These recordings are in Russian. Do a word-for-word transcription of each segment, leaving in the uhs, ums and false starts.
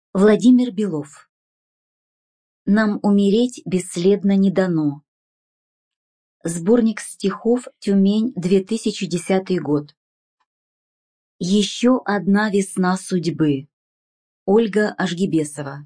Владимир Белов. Нам умереть бесследно не дано. Сборник стихов «Тюмень», две тысячи десятый год. Еще одна весна судьбы. Ольга Ашгибесова.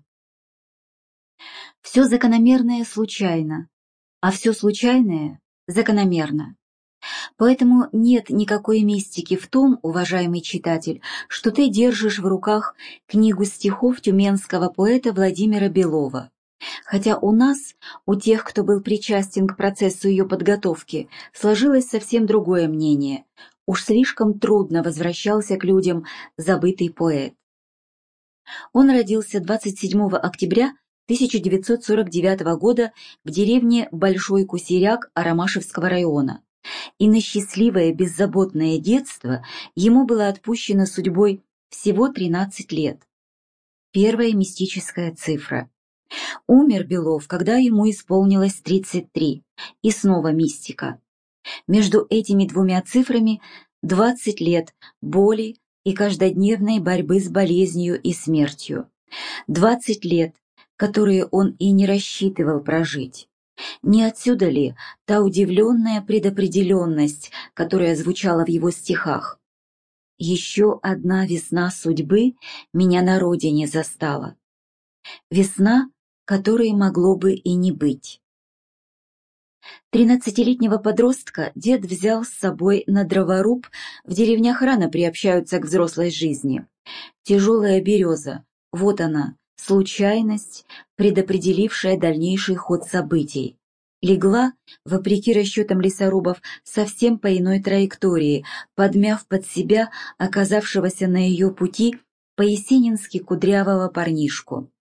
Все закономерное случайно, а все случайное закономерно. Поэтому нет никакой мистики в том, уважаемый читатель, что ты держишь в руках книгу стихов тюменского поэта Владимира Белова. Хотя у нас, у тех, кто был причастен к процессу ее подготовки, сложилось совсем другое мнение. Уж слишком трудно возвращался к людям забытый поэт. Он родился двадцать седьмого октября тысяча девятьсот сорок девятого года в деревне Большой Кусеряк Арамашевского района. И на счастливое беззаботное детство ему было отпущено судьбой всего тринадцать лет. Первая мистическая цифра. Умер Белов, когда ему исполнилось тридцать три, и снова мистика. Между этими двумя цифрами двадцать лет боли и каждодневной борьбы с болезнью и смертью. двадцать лет, которые он и не рассчитывал прожить. Не отсюда ли та удивленная предопределенность, которая звучала в его стихах? «Еще одна весна судьбы меня на родине застала». Весна, которой могло бы и не быть. Тринадцатилетнего подростка дед взял с собой на дроворуб, в деревнях рано приобщаются к взрослой жизни. Тяжелая береза, вот она, случайность, предопределившая дальнейший ход событий. Легла, вопреки расчетам лесорубов, совсем по иной траектории, подмяв под себя оказавшегося на ее пути по-есенински кудрявого парнишку.